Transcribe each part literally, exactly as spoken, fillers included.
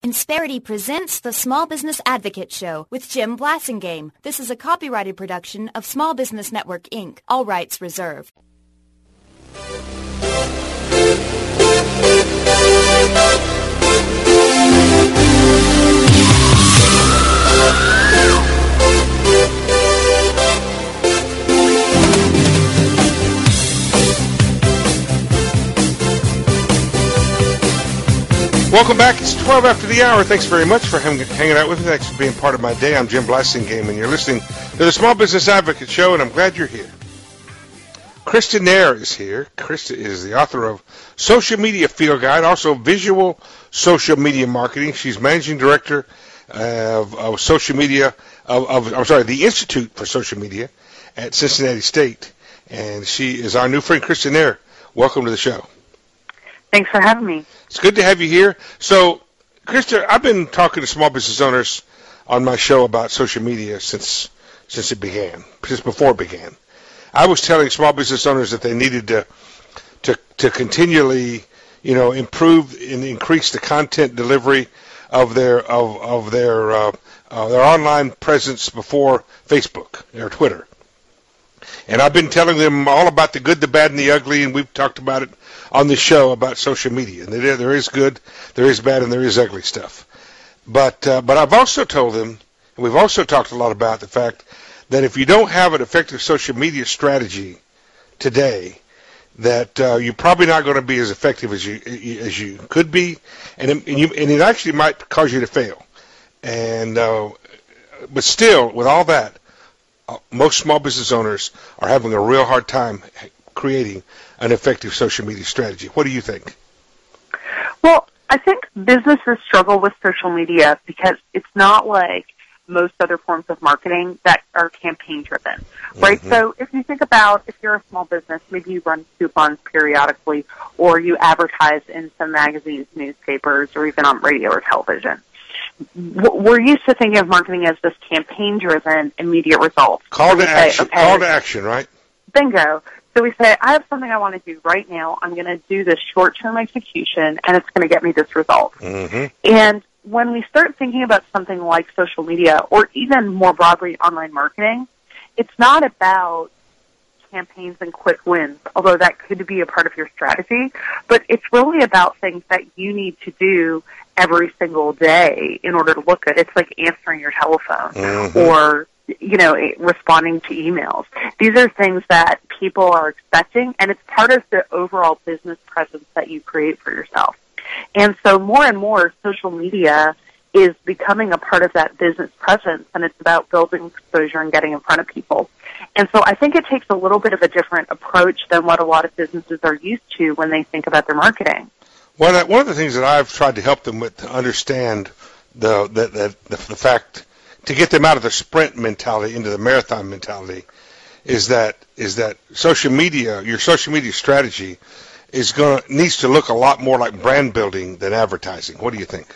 Insperity presents the Small Business Advocate Show with Jim Blasingame. This is a copyrighted production of Small Business Network, Incorporated. All rights reserved. Welcome back. It's twelve after the hour. Thanks very much for hang- hanging out with me. Thanks for being part of my day. I'm Jim Blasingame, and you're listening to the Small Business Advocate Show, and I'm glad you're here. Krista Nair is here. Krista is the author of Social Media Field Guide, also Visual Social Media Marketing. She's managing director of, of social media, of, of I'm sorry, the Institute for Social Media at Cincinnati State, and she is our new friend, Krista Nair. Welcome to the show. Thanks for having me. It's good to have you here. So, Krista, I've been talking to small business owners on my show about social media since since it began, since before it began. I was telling small business owners that they needed to to to continually, you know, improve and increase the content delivery of their of of their uh, uh, their online presence before Facebook or Twitter. And I've been telling them all about the good, the bad, and the ugly, and we've talked about it on the show about social media. And there, there is good, there is bad, and there is ugly stuff. But uh, but I've also told them, and we've also talked a lot about the fact that if you don't have an effective social media strategy today, that uh, you're probably not going to be as effective as you as you could be, and it, and, you, and it actually might cause you to fail. And uh, but still, with all that, uh, most small business owners are having a real hard time creating an effective social media strategy. What do you think? Well, I think businesses struggle with social media because it's not like most other forms of marketing that are campaign-driven, right? Mm-hmm. So if you think about, if you're a small business, maybe you run coupons periodically, or you advertise in some magazines, newspapers, or even on radio or television. We're used to thinking of marketing as this campaign-driven, immediate results. Call to so action. Say, okay, Call to action, right? Bingo. So we say, I have something I want to do right now. I'm going to do this short-term execution, and it's going to get me this result. Mm-hmm. And when we start thinking about something like social media, or even more broadly online marketing, it's not about campaigns and quick wins, although that could be a part of your strategy, but it's really about things that you need to do every single day in order to look good. It's like answering your telephone mm-hmm. or, you know, responding to emails. These are things that people are expecting, and it's part of the overall business presence that you create for yourself. And so more and more social media is becoming a part of that business presence, and it's about building exposure and getting in front of people. And so I think it takes a little bit of a different approach than what a lot of businesses are used to when they think about their marketing. One, one of the things that I've tried to help them with to understand the, the, the, the, the fact, to get them out of the sprint mentality into the marathon mentality, is that is that social media, your social media strategy, is going to needs to look a lot more like brand building than advertising. What do you think?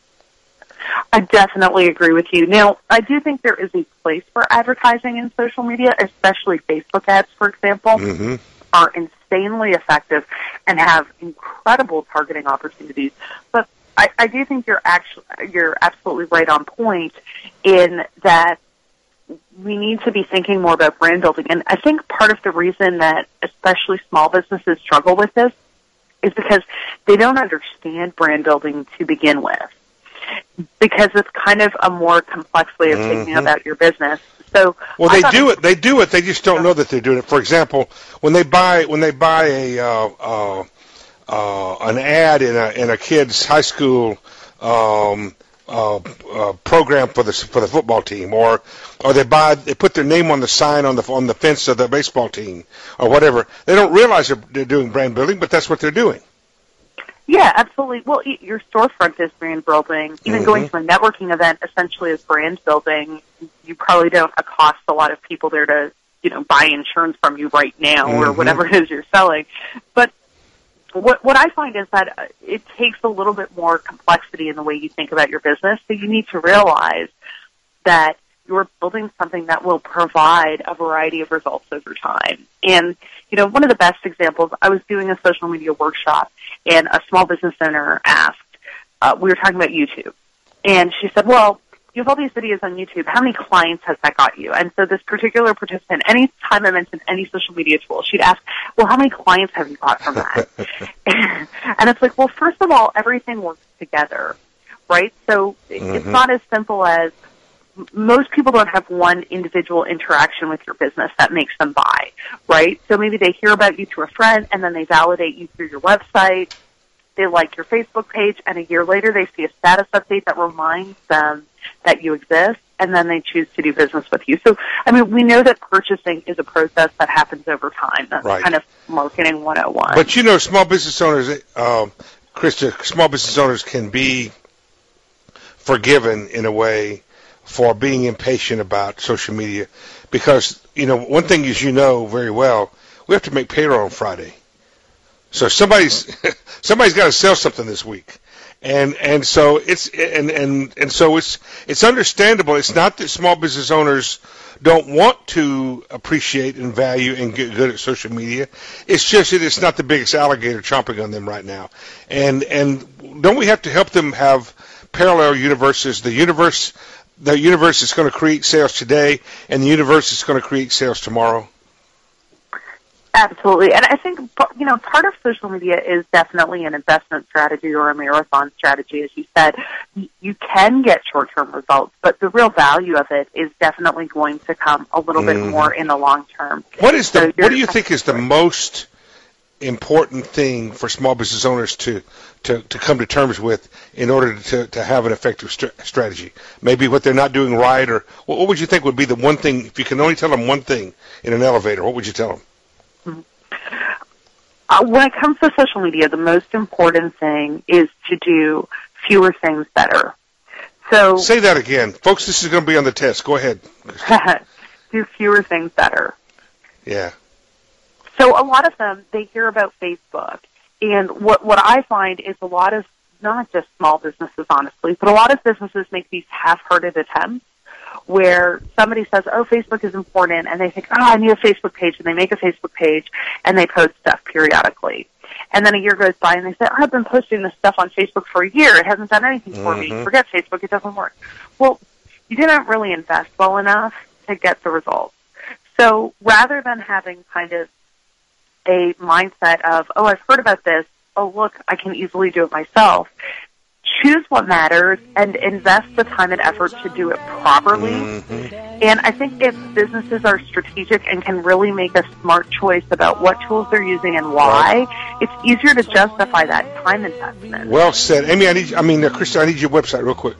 I definitely agree with you. Now, I do think there is a place for advertising in social media, especially Facebook ads, for example, mm-hmm. are insanely effective and have incredible targeting opportunities. But I, I do think you're actually you're absolutely right on point in that we need to be thinking more about brand building. And I think part of the reason that especially small businesses struggle with this is because they don't understand brand building to begin with, because it's kind of a more complex way of thinking mm-hmm. about your business. So well, they do it. They do it. They just don't know that they're doing it. For example, when they buy when they buy a uh, uh, uh, an ad in a in a kid's high school um, uh, uh, program for the for the football team, or or they buy they put their name on the sign on the on the fence of the baseball team, or whatever. They don't realize they're, they're doing brand building, but that's what they're doing. Yeah, absolutely. Well, your storefront is brand building. Even mm-hmm. going to a networking event essentially is brand building. You probably don't accost a lot of people there to, you know, buy insurance from you right now mm-hmm. or whatever it is you're selling. But what what I find is that it takes a little bit more complexity in the way you think about your business. So you need to realize that you're building something that will provide a variety of results over time. And, you know, one of the best examples, I was doing a social media workshop, and a small business owner asked, uh, we were talking about YouTube. And she said, well, you have all these videos on YouTube. How many clients has that got you? And so this particular participant, any time I mentioned any social media tool, she'd ask, well, how many clients have you got from that? And it's like, well, first of all, everything works together, right? So mm-hmm. it's not as simple as most people don't have one individual interaction with your business that makes them buy, right? So maybe they hear about you through a friend, and then they validate you through your website. They like your Facebook page, and a year later they see a status update that reminds them that you exist, and then they choose to do business with you. So, I mean, we know that purchasing is a process that happens over time. That's right. Kind of marketing one oh one. But, you know, small business owners, um, Krista, small business owners can be forgiven in a way for being impatient about social media because, you know, one thing is you know very well, we have to make payroll on Friday. So somebody's somebody's got to sell something this week. And and so it's and, and and so it's it's understandable. It's not that small business owners don't want to appreciate and value and get good at social media. It's just that it's not the biggest alligator chomping on them right now. And and don't we have to help them have parallel universes? The universe the universe is going to create sales today, and the universe is going to create sales tomorrow. Absolutely. And I think, you know, part of social media is definitely an investment strategy or a marathon strategy. As you said, you can get short-term results, but the real value of it is definitely going to come a little mm. bit more in the long term. What is the, so what do you think is the most important thing for small business owners to, to, to come to terms with in order to, to have an effective st- strategy? Maybe what they're not doing right, or what, what would you think would be the one thing, if you can only tell them one thing in an elevator, what would you tell them? Uh, when it comes to social media, the most important thing is to do fewer things better. So say that again. Folks, this is going to be on the test. Go ahead. Do fewer things better. Yeah. So a lot of them, they hear about Facebook. And what, what I find is a lot of, not just small businesses, honestly, but a lot of businesses make these half-hearted attempts where somebody says, oh, Facebook is important, and they think, oh, I need a Facebook page, and they make a Facebook page, and they post stuff periodically. And then a year goes by, and they say, oh, I've been posting this stuff on Facebook for a year. It hasn't done anything for mm-hmm. me. Forget Facebook. It doesn't work. Well, you didn't really invest well enough to get the results. So rather than having kind of a mindset of, oh, I've heard about this, oh, look, I can easily do it myself, choose what matters and invest the time and effort to do it properly. Mm-hmm. And I think if businesses are strategic and can really make a smart choice about what tools they're using and why, right. it's easier to justify that time investment. Well said. Amy, I need, I mean, uh, Krista, I need your website real quick.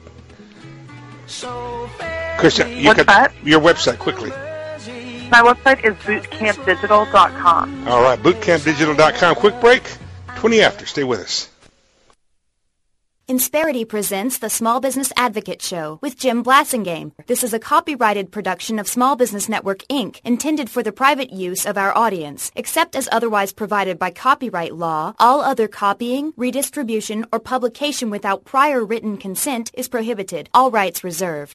Krista, you What's got that? Your website quickly. My website is bootcamp digital dot com. All right, bootcamp digital dot com. Quick break. twenty after. Stay with us. Insperity presents the Small Business Advocate Show with Jim Blasingame. This is a copyrighted production of Small Business Network, Incorporated, intended for the private use of our audience. Except as otherwise provided by copyright law, all other copying, redistribution, or publication without prior written consent is prohibited. All rights reserved.